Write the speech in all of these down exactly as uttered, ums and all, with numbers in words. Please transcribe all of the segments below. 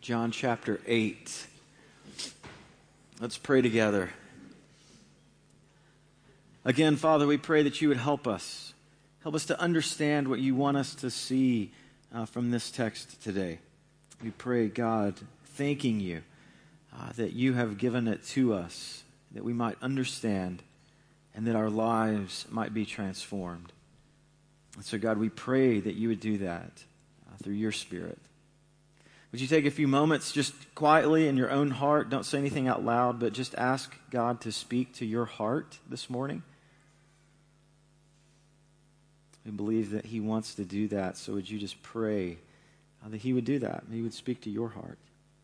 John chapter eight. Let's pray together. Again, Father, we pray that you would help us. Help us to understand what you want us to see uh, from this text today. We pray, God, thanking you uh, that you have given it to us, that we might understand and that our lives might be transformed. And so, God, we pray that you would do that uh, through your Spirit. Would you take a few moments just quietly in your own heart? Don't say anything out loud, but just ask God to speak to your heart this morning. We believe that he wants to do that, so would you just pray uh, that he would do that, that he would speak to your heart.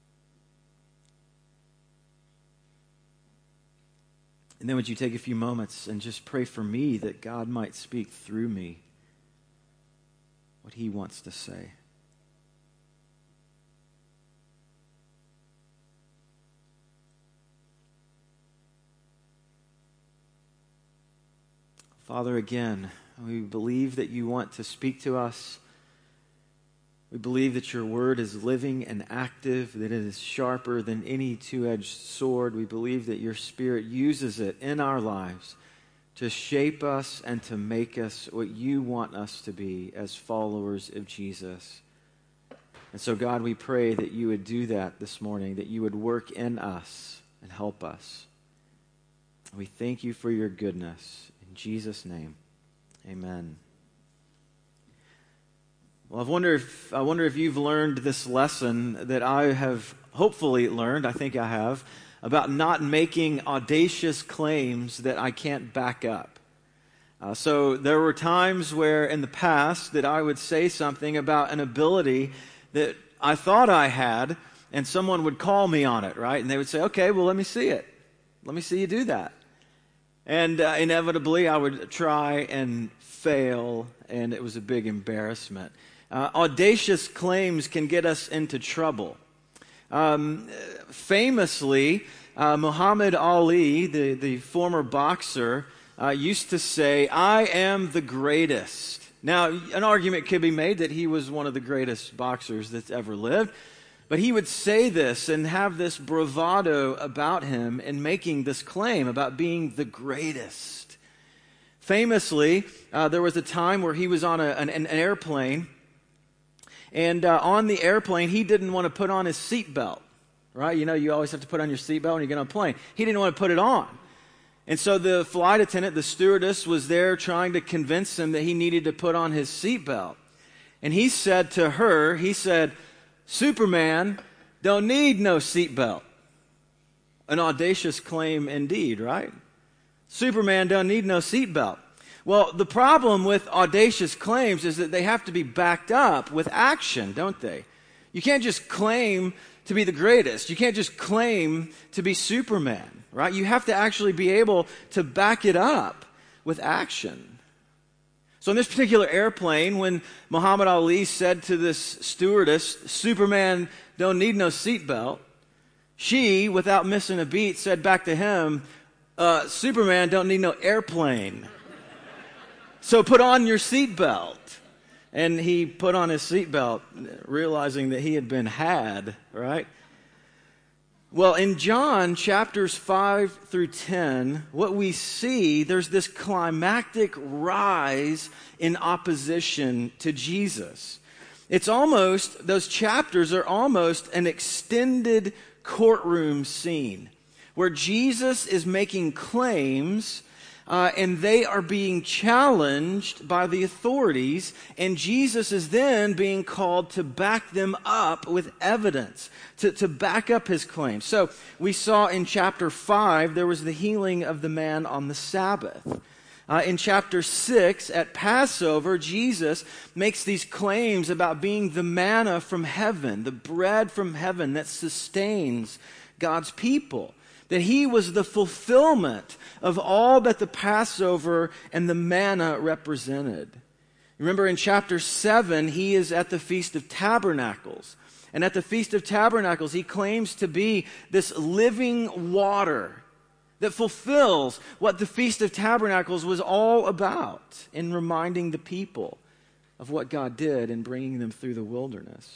And then would you take a few moments and just pray for me that God might speak through me what he wants to say. Father, again, we believe that you want to speak to us. We believe that your word is living and active, that it is sharper than any two-edged sword. We believe that your Spirit uses it in our lives to shape us and to make us what you want us to be as followers of Jesus. And so, God, we pray that you would do that this morning, that you would work in us and help us. We thank you for your goodness. In Jesus' name, amen. Well, I wonder if I wonder if you've learned this lesson that I have hopefully learned, I think I have, about not making audacious claims that I can't back up. Uh, so there were times where in the past that I would say something about an ability that I thought I had, and someone would call me on it, right? And they would say, okay, well, let me see it. Let me see you do that. And uh, inevitably, I would try and fail, and it was a big embarrassment. Uh, audacious claims can get us into trouble. Um, famously, uh, Muhammad Ali, the, the former boxer, uh, used to say, I am the greatest. Now, an argument could be made that he was one of the greatest boxers that's ever lived. But he would say this and have this bravado about him in making this claim about being the greatest. Famously, uh, there was a time where he was on a, an, an airplane, and uh, on the airplane, he didn't want to put on his seatbelt, right? You know, you always have to put on your seatbelt when you get on a plane. He didn't want to put it on. And so the flight attendant, the stewardess, was there trying to convince him that he needed to put on his seatbelt. And he said to her, he said, Superman don't need no seatbelt. An audacious claim indeed, right? Superman don't need no seatbelt. Well, the problem with audacious claims is that they have to be backed up with action, don't they? You can't just claim to be the greatest. You can't just claim to be Superman, right? You have to actually be able to back it up with action. So in this particular airplane, when Muhammad Ali said to this stewardess, Superman don't need no seatbelt, she, without missing a beat, said back to him, uh, Superman don't need no airplane. So put on your seatbelt. And he put on his seatbelt, realizing that he had been had, right? Well, in John chapters five through ten, what we see, there's this climactic rise in opposition to Jesus. It's almost, those chapters are almost an extended courtroom scene where Jesus is making claims uh, and they are being challenged by the authorities, and Jesus is then being called to back them up with evidence, to, to back up his claims. So we saw in chapter five, there was the healing of the man on the Sabbath. Uh, in chapter six, at Passover, Jesus makes these claims about being the manna from heaven, the bread from heaven that sustains God's people. That he was the fulfillment of all that the Passover and the manna represented. Remember in chapter seven, he is at the Feast of Tabernacles. And at the Feast of Tabernacles, he claims to be this living water that fulfills what the Feast of Tabernacles was all about in reminding the people of what God did in bringing them through the wilderness.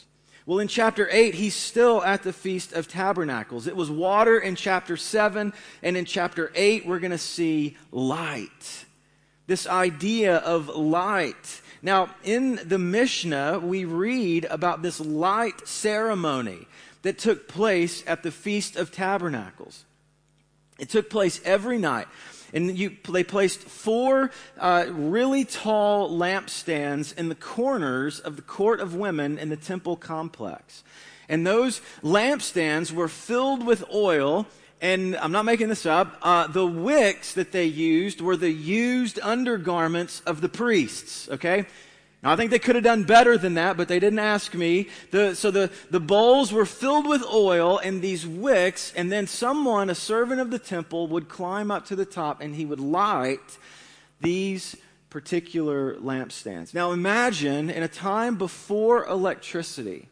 Well, in chapter eight, he's still at the Feast of Tabernacles. It was water in chapter seven, and in chapter eight, we're going to see light. This idea of light. Now, in the Mishnah, we read about this light ceremony that took place at the Feast of Tabernacles. It took place every night. And you, they placed four uh, really tall lampstands in the corners of the court of women in the temple complex. And those lampstands were filled with oil. And I'm not making this up. Uh, the wicks that they used were the used undergarments of the priests. Okay? Now, I think they could have done better than that, but they didn't ask me. The, so the, the bowls were filled with oil and these wicks, and then someone, a servant of the temple, would climb up to the top and he would light these particular lampstands. Now, imagine in a time before electricity,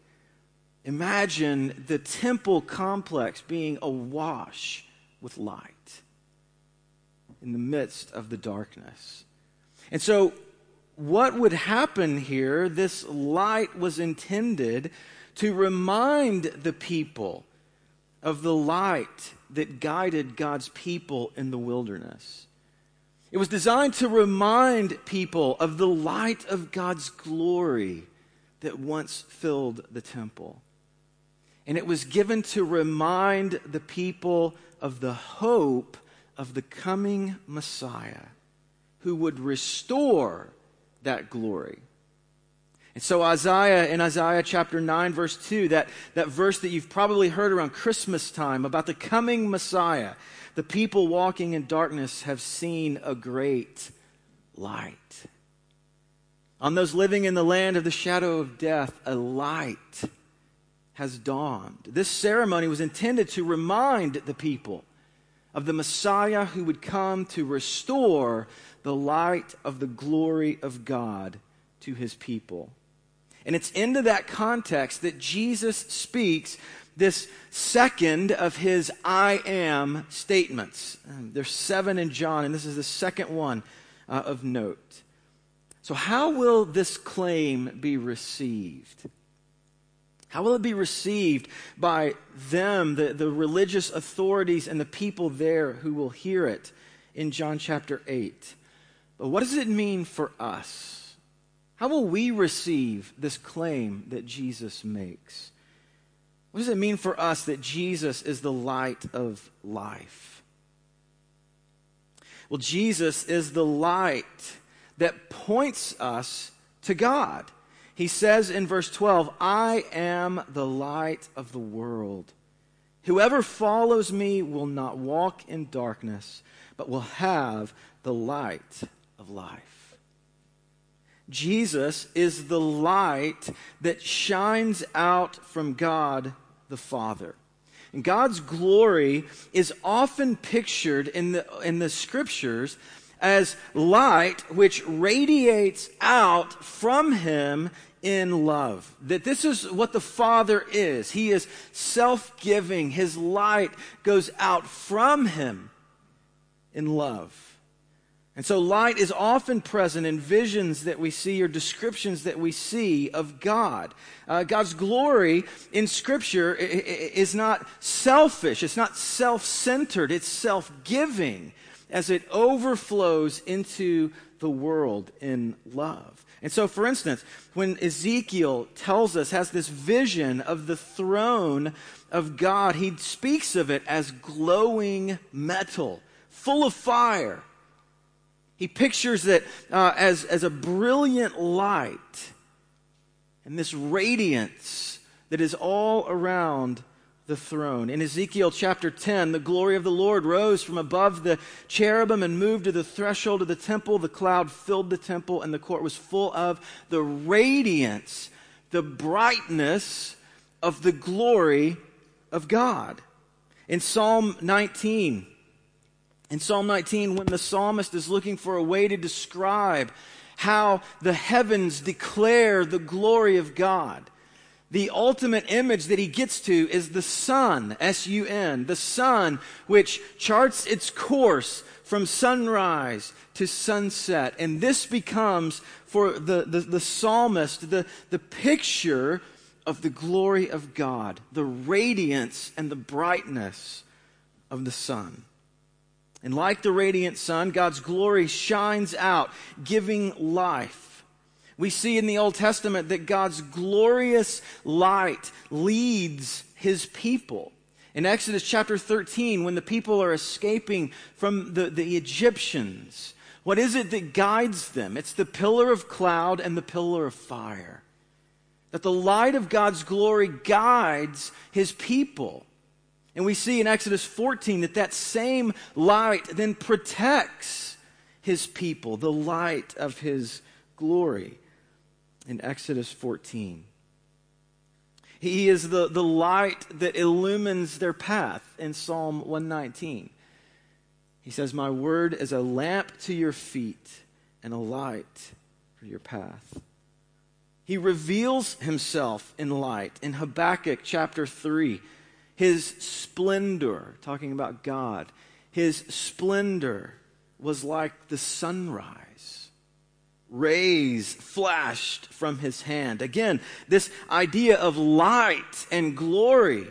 imagine the temple complex being awash with light in the midst of the darkness. And so, what would happen here, this light was intended to remind the people of the light that guided God's people in the wilderness. It was designed to remind people of the light of God's glory that once filled the temple. And it was given to remind the people of the hope of the coming Messiah who would restore that glory. And so Isaiah, in Isaiah chapter nine, verse two, that, that verse that you've probably heard around Christmas time about the coming Messiah, the people walking in darkness have seen a great light. On those living in the land of the shadow of death, a light has dawned. This ceremony was intended to remind the people of the Messiah who would come to restore the light of the glory of God to his people. And it's into that context that Jesus speaks this second of his I am statements. There's seven in John, and this is the second one uh, of note. So how will this claim be received? How will it be received by them, the, the religious authorities and the people there who will hear it in John chapter eight? But what does it mean for us? How will we receive this claim that Jesus makes? What does it mean for us that Jesus is the light of life? Well, Jesus is the light that points us to God. He says in verse twelve, I am the light of the world. Whoever follows me will not walk in darkness, but will have the light of life. Jesus is the light that shines out from God the Father. And God's glory is often pictured in the, in the scriptures as light which radiates out from him in love. That this is what the Father is. He is self-giving. His light goes out from him in love. And so light is often present in visions that we see or descriptions that we see of God. Uh, God's glory in Scripture is not selfish. It's not self-centered. It's self-giving as it overflows into the world in love. And so, for instance, when Ezekiel tells us, has this vision of the throne of God, he speaks of it as glowing metal, full of fire. He pictures it uh, as, as a brilliant light and this radiance that is all around the throne. In Ezekiel chapter ten, the glory of the Lord rose from above the cherubim and moved to the threshold of the temple. The cloud filled the temple and the court was full of the radiance, the brightness of the glory of God. In Psalm nineteen, In Psalm nineteen, when the psalmist is looking for a way to describe how the heavens declare the glory of God, the ultimate image that he gets to is the sun, S U N, the sun which charts its course from sunrise to sunset. And this becomes, for the, the, the psalmist, the, the picture of the glory of God, the radiance and the brightness of the sun. And like the radiant sun, God's glory shines out, giving life. We see in the Old Testament that God's glorious light leads his people. In Exodus chapter thirteen, when the people are escaping from the, the Egyptians, what is it that guides them? It's the pillar of cloud and the pillar of fire. That the light of God's glory guides his people. And we see in Exodus fourteen that that same light then protects his people, the light of his glory in Exodus fourteen. He is the, the light that illumines their path in Psalm one nineteen. He says, my word is a lamp to your feet and a light for your path. He reveals himself in light. In Habakkuk chapter three, his splendor, talking about God, his splendor was like the sunrise. Rays flashed from his hand. Again, this idea of light and glory.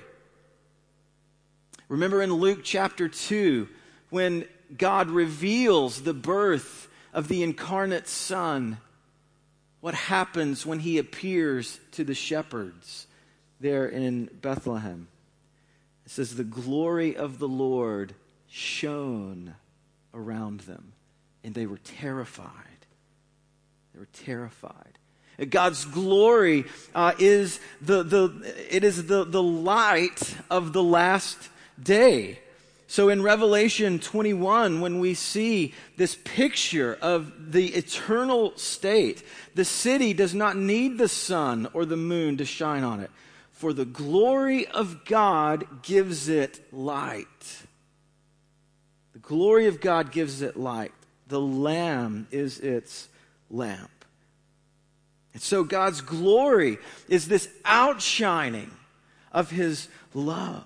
Remember in Luke chapter two, when God reveals the birth of the incarnate Son, what happens when he appears to the shepherds there in Bethlehem? It says, the glory of the Lord shone around them, and they were terrified. They were terrified. God's glory uh, is the the it is the the light of the last day. So in Revelation twenty-one, when we see this picture of the eternal state, the city does not need the sun or the moon to shine on it, for the glory of God gives it light. The glory of God gives it light. The Lamb is its lamp. And so God's glory is this outshining of his love.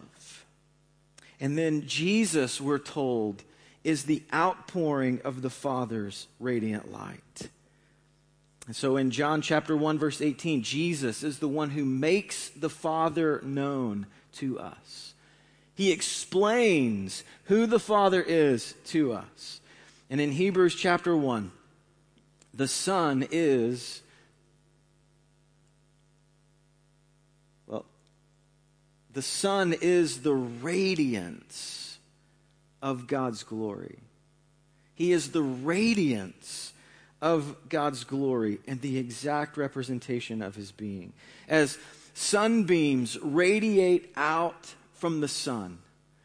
And then Jesus, we're told, is the outpouring of the Father's radiant light. And so in John chapter one, verse eighteen, Jesus is the one who makes the Father known to us. He explains who the Father is to us. And in Hebrews chapter one, the Son is, well, the Son is the radiance of God's glory. He is the radiance of God's glory and the exact representation of his being. As sunbeams radiate out from the sun,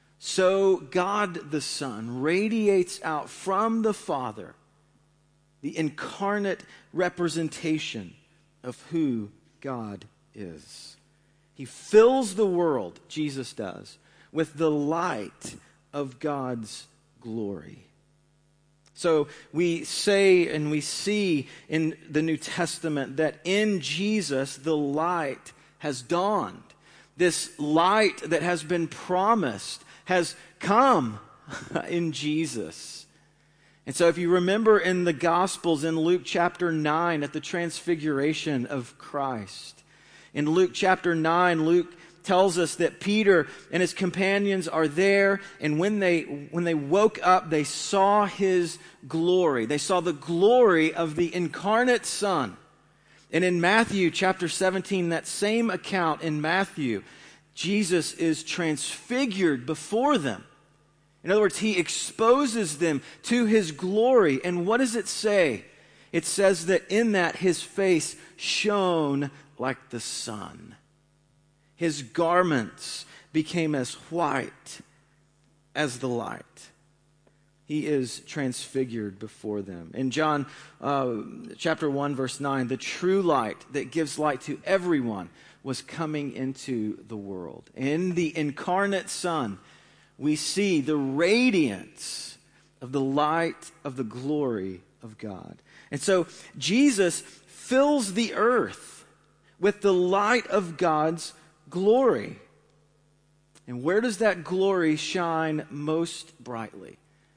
so God the Son radiates out from the Father, the incarnate representation of who God is. He fills the world, Jesus does, with the light of God's glory. So we say and we see in the New Testament that in Jesus the light has dawned. This light that has been promised has come in Jesus. And so if you remember in the Gospels in Luke chapter nine at the transfiguration of Christ, in Luke chapter nine, Luke tells us that Peter and his companions are there, and when they when they woke up, they saw his glory. They saw the glory of the incarnate Son. And in Matthew chapter seventeen, that same account in Matthew, Jesus is transfigured before them. In other words, he exposes them to his glory. And what does it say? It says that in that his face shone like the sun. His garments became as white as the light. He is transfigured before them. In John uh, chapter one, verse nine, the true light that gives light to everyone was coming into the world. In the incarnate Son, we see the radiance of the light of the glory of God. And so Jesus fills the earth with the light of God's glory. And where does that glory shine most brightly?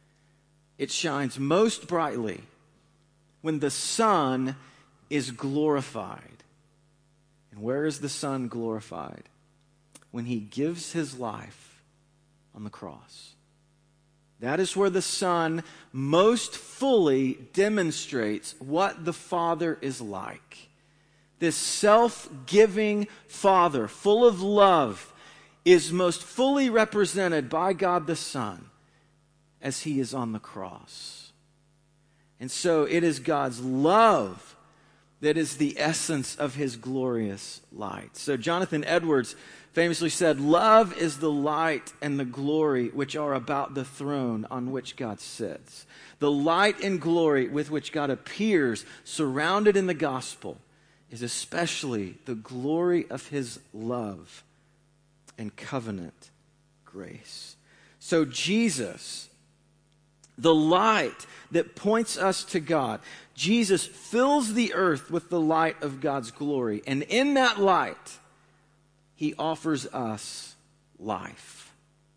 It shines most brightly when the Son is glorified. And where is the Son glorified? When he gives his life on the cross. That is where the Son most fully demonstrates what the Father is like. This self-giving Father, full of love, is most fully represented by God the Son as he is on the cross. And so it is God's love that is the essence of his glorious light. So Jonathan Edwards famously said, "Love is the light and the glory which are about the throne on which God sits." The light and glory with which God appears surrounded in the gospel is especially the glory of his love and covenant grace. So Jesus, the light that points us to God, Jesus fills the earth with the light of God's glory. And in that light, he offers us life.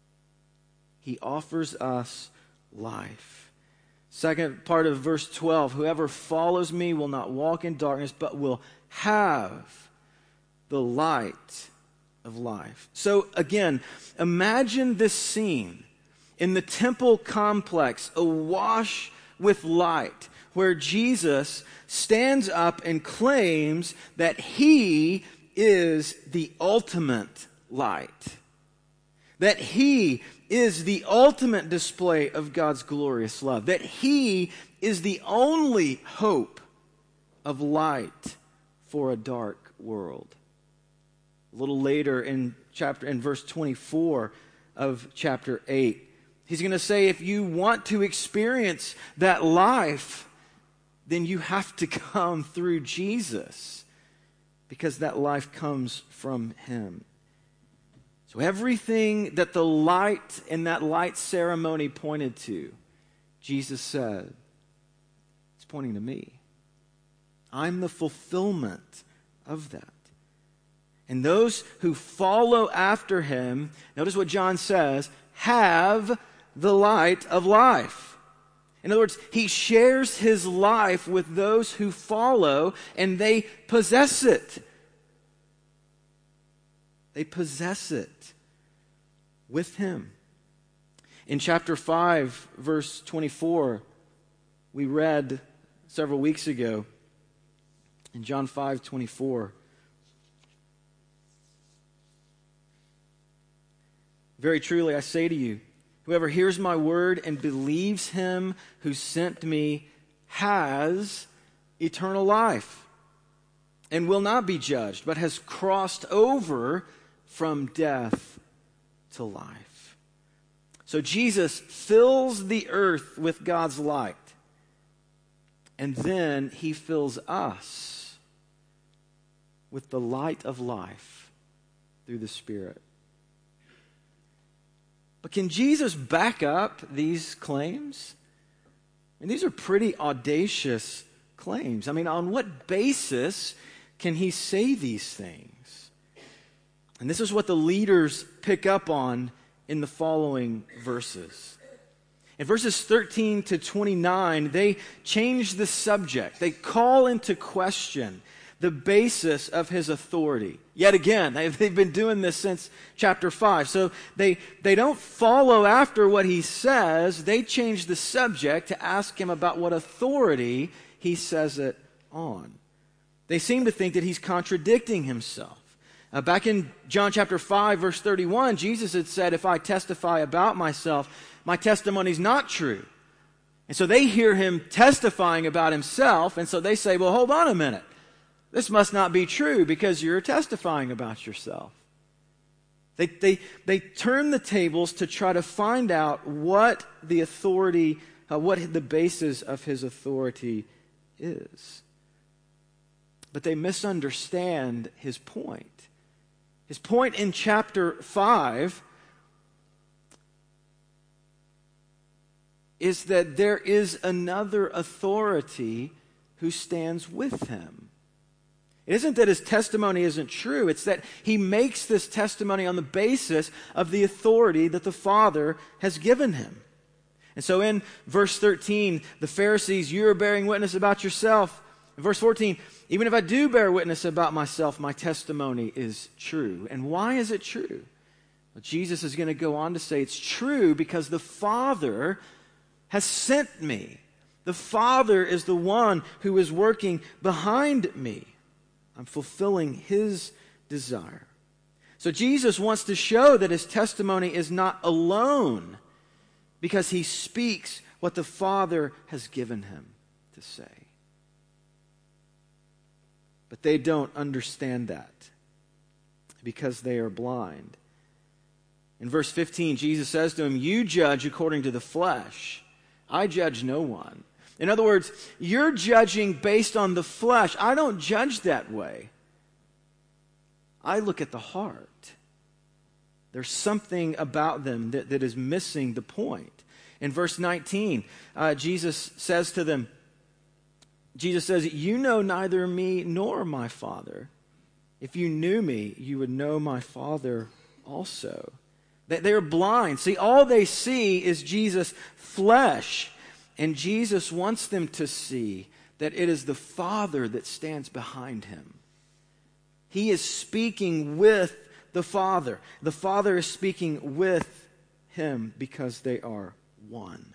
He offers us life. Second part of verse twelve, whoever follows me will not walk in darkness, but will have the light of life. So again, imagine this scene in the temple complex, awash with light, where Jesus stands up and claims that he is the ultimate light. That he is the ultimate display of God's glorious love. That he is the only hope of light for a dark world. A little later in chapter in verse twenty-four of chapter eight, he's going to say, if you want to experience that life, then you have to come through Jesus, because that life comes from him. So everything that the light in that light ceremony pointed to, Jesus said, it's pointing to me. I'm the fulfillment of that. And those who follow after him, notice what John says, have the light of life. In other words, he shares his life with those who follow, and they possess it. They possess it with him. In chapter five, verse twenty-four, we read several weeks ago, in John five twenty-four, very truly I say to you, whoever hears my word and believes him who sent me has eternal life and will not be judged, but has crossed over from death to life. So Jesus fills the earth with God's light, and then he fills us with the light of life through the Spirit. But can Jesus back up these claims? And these are pretty audacious claims. I mean, on what basis can he say these things? And this is what the leaders pick up on in the following verses. In verses thirteen to twenty-nine, they change the subject. They call into question the basis of his authority. Yet again, they've, they've been doing this since chapter five. So they, they don't follow after what he says. They change the subject to ask him about what authority he says it on. They seem to think that he's contradicting himself. Uh, back in John chapter five, verse thirty-one, Jesus had said, if I testify about myself, my testimony's not true. And so they hear him testifying about himself, and so they say, well, hold on a minute. This must not be true because you're testifying about yourself. They, they, they turn the tables to try to find out what the authority, uh, what the basis of his authority is. But they misunderstand his point. His point in chapter five is that there is another authority who stands with him. It isn't that his testimony isn't true. It's that he makes this testimony on the basis of the authority that the Father has given him. And so in verse thirteen, the Pharisees, you are bearing witness about yourself. In verse fourteen, even if I do bear witness about myself, my testimony is true. And why is it true? Well, Jesus is going to go on to say it's true because the Father has sent me. The Father is the one who is working behind me. I'm fulfilling His desire. So Jesus wants to show that His testimony is not alone because He speaks what the Father has given Him to say. But they don't understand that because they are blind. In verse fifteen, Jesus says to him, you judge according to the flesh. I judge no one. In other words, you're judging based on the flesh. I don't judge that way. I look at the heart. There's something about them that, that is missing the point. In verse nineteen, uh, Jesus says to them, Jesus says, you know neither me nor my Father. If you knew me, you would know my Father also. They're blind. See, all they see is Jesus' flesh. And Jesus wants them to see that it is the Father that stands behind Him. He is speaking with the Father. The Father is speaking with Him because they are one.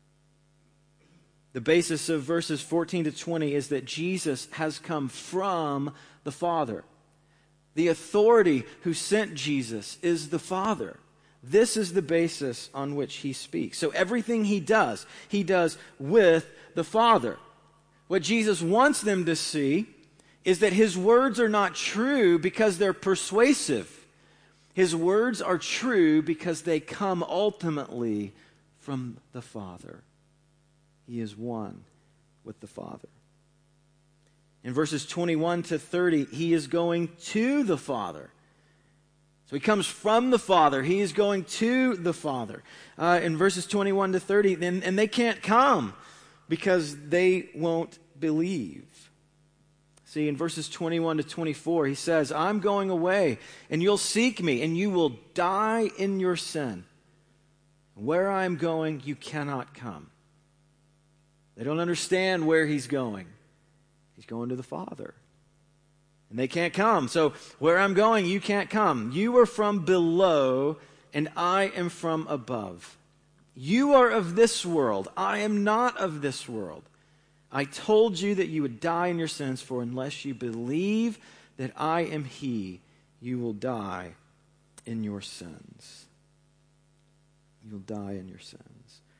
The basis of verses fourteen to twenty is that Jesus has come from the Father. The authority who sent Jesus is the Father. This is the basis on which He speaks. So everything He does, He does with the Father. What Jesus wants them to see is that His words are not true because they're persuasive. His words are true because they come ultimately from the Father. He is one with the Father. In verses twenty-one to thirty, He is going to the Father. So He comes from the Father. He is going to the Father. Uh, in verses twenty-one to thirty, and, and they can't come because they won't believe. See, in verses twenty-one to twenty-four, He says, I'm going away, and you'll seek me, and you will die in your sin. Where I am going, you cannot come. They don't understand where He's going. He's going to the Father. And they can't come. So where I'm going, you can't come. You are from below, and I am from above. You are of this world. I am not of this world. I told you that you would die in your sins, for unless you believe that I am He, you will die in your sins. You'll die in your sins.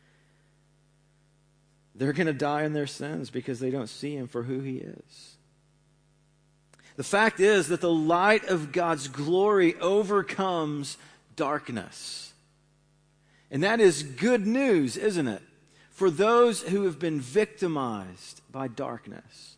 They're going to die in their sins because they don't see Him for who He is. The fact is that the light of God's glory overcomes darkness. And that is good news, isn't it? For those who have been victimized by darkness.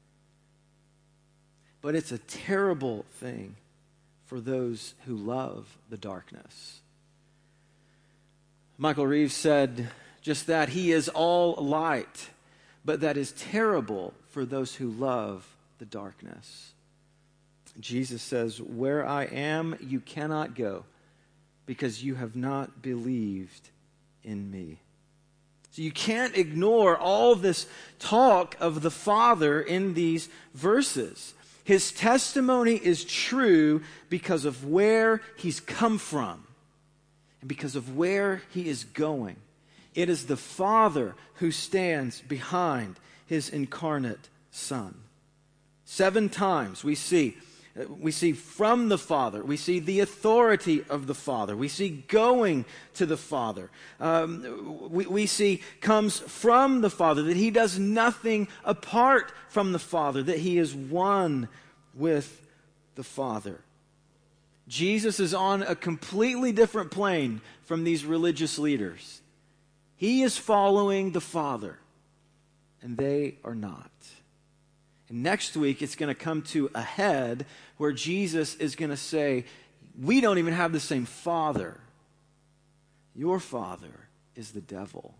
But it's a terrible thing for those who love the darkness. Michael Reeves said just that. He is all light, but that is terrible for those who love the darkness. Jesus says, where I am, you cannot go because you have not believed in me. So you can't ignore all this talk of the Father in these verses. His testimony is true because of where He's come from and because of where He is going. It is the Father who stands behind His incarnate Son. Seven times we see We see from the Father. We see the authority of the Father. We see going to the Father. Um, we, we see comes from the Father, that He does nothing apart from the Father, that He is one with the Father. Jesus is on a completely different plane from these religious leaders. He is following the Father, and they are not. And next week, it's going to come to a head where Jesus is going to say, we don't even have the same Father. Your father is the devil.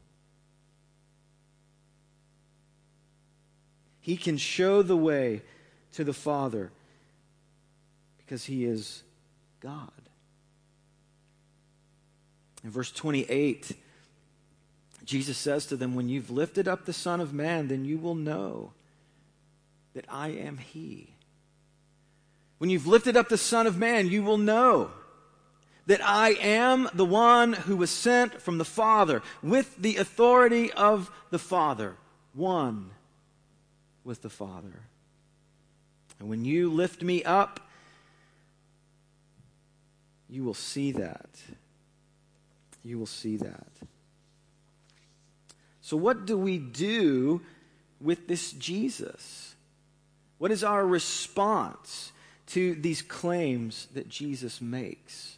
He can show the way to the Father because He is God. In verse twenty-eight, Jesus says to them, when you've lifted up the Son of Man, then you will know that I am He. When you've lifted up the Son of Man, you will know that I am the one who was sent from the Father with the authority of the Father, one with the Father. And when you lift me up, you will see that. You will see that. So what do we do with this Jesus? What is our response to these claims that Jesus makes?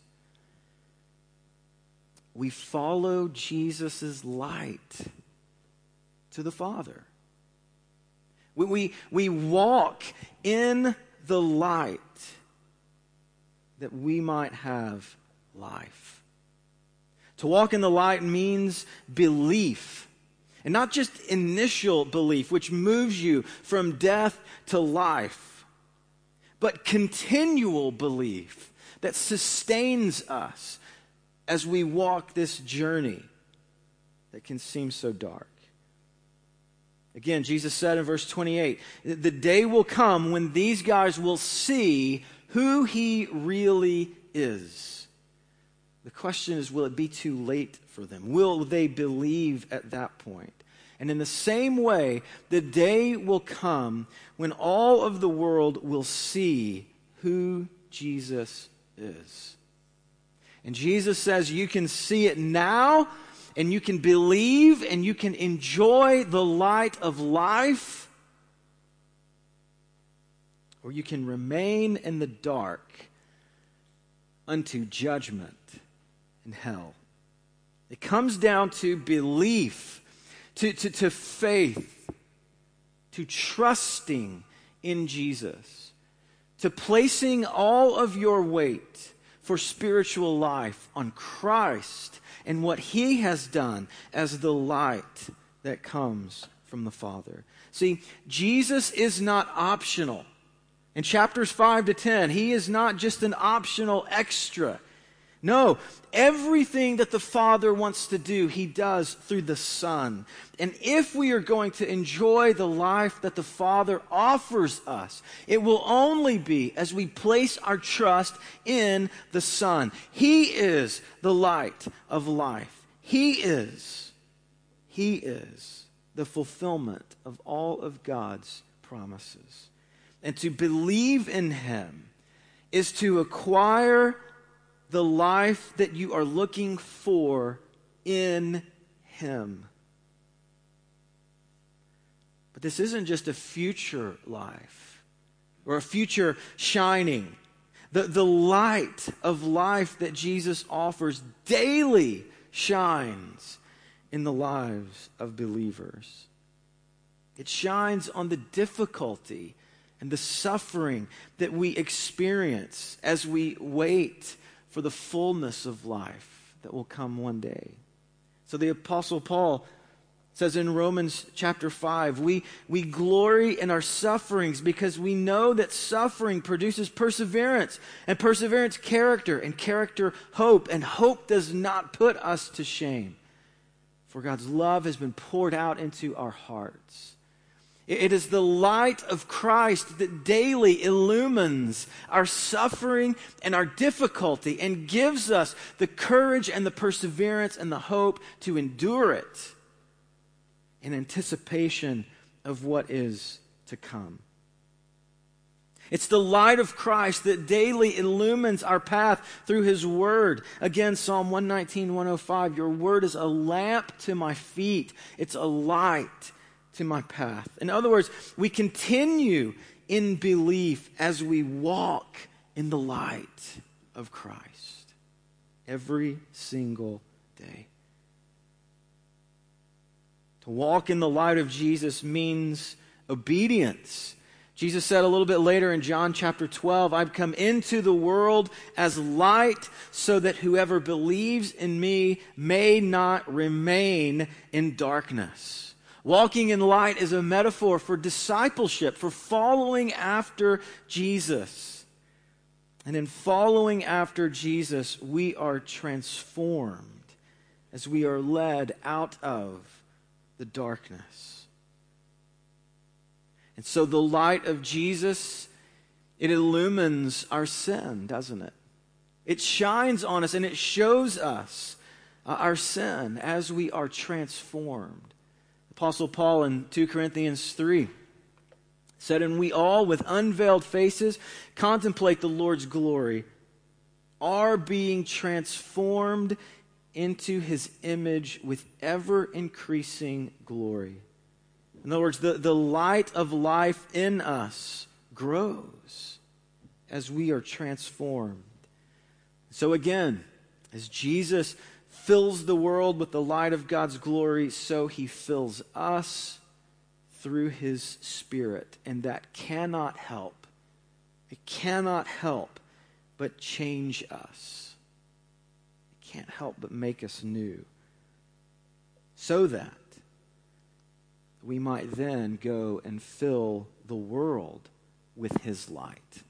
We follow Jesus' light to the Father. We, we, we walk in the light that we might have life. To walk in the light means belief. And not just initial belief, which moves you from death to life, but continual belief that sustains us as we walk this journey that can seem so dark. Again, Jesus said in verse twenty-eight, the day will come when these guys will see who He really is. The question is, will it be too late for them? Will they believe at that point? And in the same way, the day will come when all of the world will see who Jesus is. And Jesus says you can see it now, and you can believe, and you can enjoy the light of life, or you can remain in the dark unto judgment and hell. It comes down to belief, to, to, to faith, to trusting in Jesus, to placing all of your weight for spiritual life on Christ and what He has done as the light that comes from the Father. See, Jesus is not optional. In chapters five to ten, He is not just an optional extra. No, everything that the Father wants to do, He does through the Son. And if we are going to enjoy the life that the Father offers us, it will only be as we place our trust in the Son. He is the light of life. He is, He is the fulfillment of all of God's promises. And to believe in Him is to acquire the life that you are looking for in Him. But this isn't just a future life or a future shining. The, the light of life that Jesus offers daily shines in the lives of believers. It shines on the difficulty and the suffering that we experience as we wait for the fullness of life that will come one day. So the Apostle Paul says in Romans chapter five, we, we glory in our sufferings because we know that suffering produces perseverance, and perseverance character, and character hope, and hope does not put us to shame. For God's love has been poured out into our hearts. It is the light of Christ that daily illumines our suffering and our difficulty and gives us the courage and the perseverance and the hope to endure it in anticipation of what is to come. It's the light of Christ that daily illumines our path through His Word. Again, Psalm one nineteen, one oh five, your Word is a lamp to my feet. It's a light to my path. In other words, we continue in belief as we walk in the light of Christ every single day. To walk in the light of Jesus means obedience. Jesus said a little bit later in John chapter twelve, I've come into the world as light so that whoever believes in me may not remain in darkness. Walking in light is a metaphor for discipleship, for following after Jesus. And in following after Jesus, we are transformed as we are led out of the darkness. And so the light of Jesus, it illumines our sin, doesn't it? It shines on us and it shows us uh, our sin as we are transformed. Apostle Paul in two Corinthians three said, "And we all with unveiled faces contemplate the Lord's glory, are being transformed into his image with ever-increasing glory." In other words, the, the light of life in us grows as we are transformed. So again, as Jesus fills the world with the light of God's glory, so he fills us through his Spirit. And that cannot help. It cannot help but change us. It can't help but make us new. So that we might then go and fill the world with his light.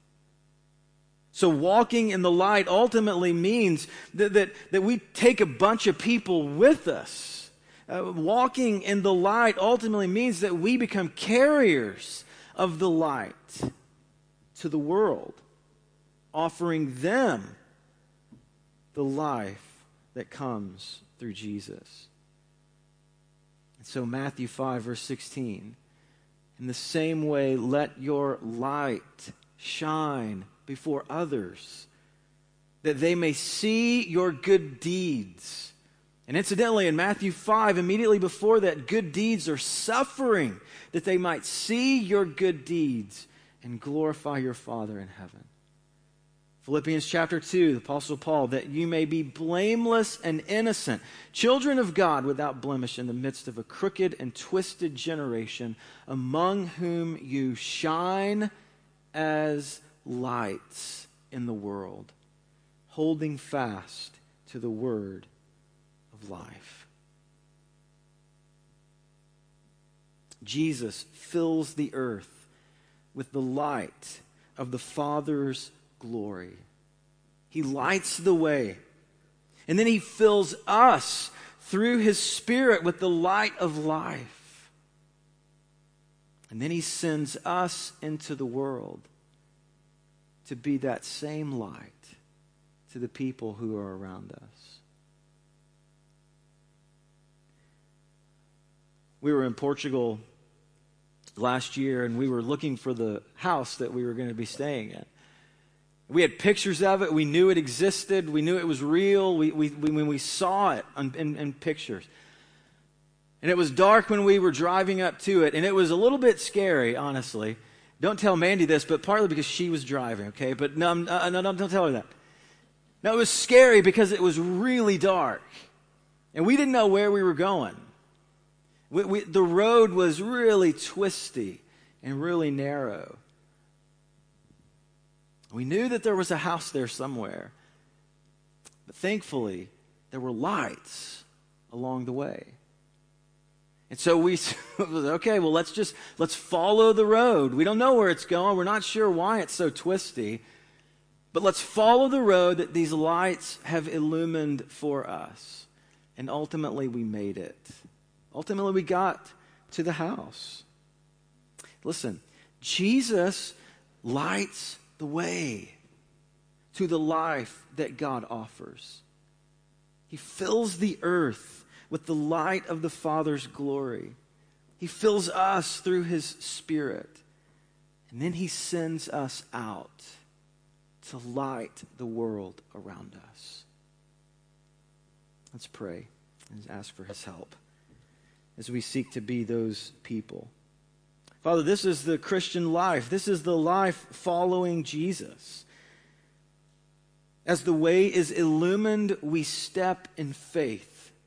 So walking in the light ultimately means that, that, that we take a bunch of people with us. Uh, walking in the light ultimately means that we become carriers of the light to the world, offering them the life that comes through Jesus. And so Matthew five, verse sixteen, in the same way, let your light shine before others, that they may see your good deeds. And incidentally, in Matthew five, immediately before that, good deeds are suffering, that they might see your good deeds and glorify your Father in heaven. Philippians chapter two, the Apostle Paul, that you may be blameless and innocent, children of God without blemish in the midst of a crooked and twisted generation, among whom you shine as lights in the world, holding fast to the word of life. Jesus fills the earth with the light of the Father's glory. He lights the way. And then he fills us through his Spirit with the light of life. And then he sends us into the world to be that same light to the people who are around us. We were in Portugal last year, and we were looking for the house that we were going to be staying in. We had pictures of it. We knew it existed. We knew it was real. We, we, we, when we saw it in, in, in pictures. And it was dark when we were driving up to it, and it was a little bit scary, honestly. Don't tell Mandy this, but partly because she was driving, okay? But no, no, no, don't tell her that. No, it was scary because it was really dark. And we didn't know where we were going. We, we, the road was really twisty and really narrow. We knew that there was a house there somewhere. But thankfully, there were lights along the way. And so we said, okay, well, let's just, let's follow the road. We don't know where it's going. We're not sure why it's so twisty. But let's follow the road that these lights have illumined for us. And ultimately, we made it. Ultimately, we got to the house. Listen, Jesus lights the way to the life that God offers. He fills the earth with the light of the Father's glory. He fills us through his Spirit. And then he sends us out to light the world around us. Let's pray and ask for his help as we seek to be those people. Father, this is the Christian life. This is the life following Jesus. As the way is illumined, we step in faith.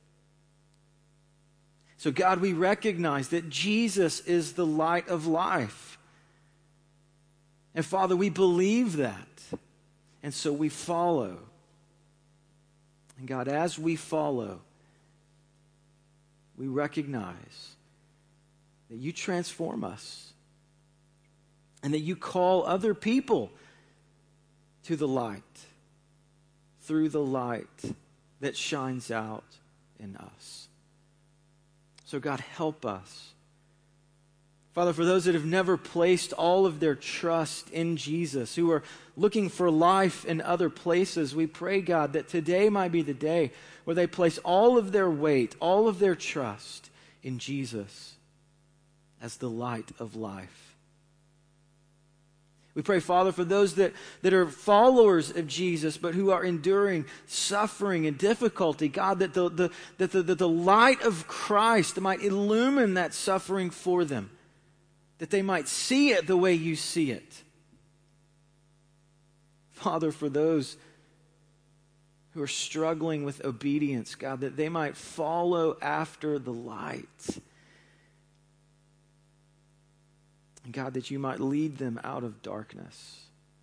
So God, we recognize that Jesus is the light of life. And Father, we believe that. And so we follow. And God, as we follow, we recognize that you transform us and that you call other people to the light through the light that shines out in us. So God, help us Father, for those that have never placed all of their trust in Jesus, who are looking for life in other places, we pray, God, that today might be the day where they place all of their weight, all of their trust in Jesus as the light of life. We pray, Father, for those that, that are followers of Jesus, but who are enduring suffering and difficulty, God, that the, the, that the, that the light of Christ might illumine that suffering for them, that they might see it the way you see it. Father, for those who are struggling with obedience, God, that they might follow after the light. And God, that you might lead them out of darkness.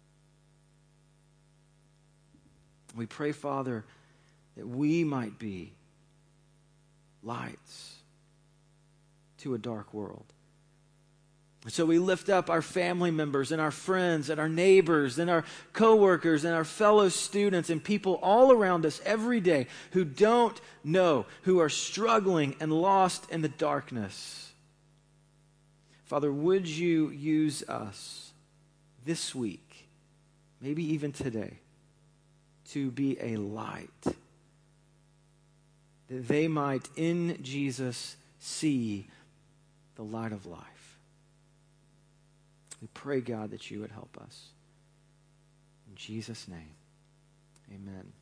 We pray, Father, that we might be lights to a dark world. And so we lift up our family members and our friends and our neighbors and our coworkers and our fellow students and people all around us every day who don't know, who are struggling and lost in the darkness. Father, would you use us this week, maybe even today, to be a light, that they might in Jesus see the light of life. We pray, God, that you would help us. In Jesus' name, amen.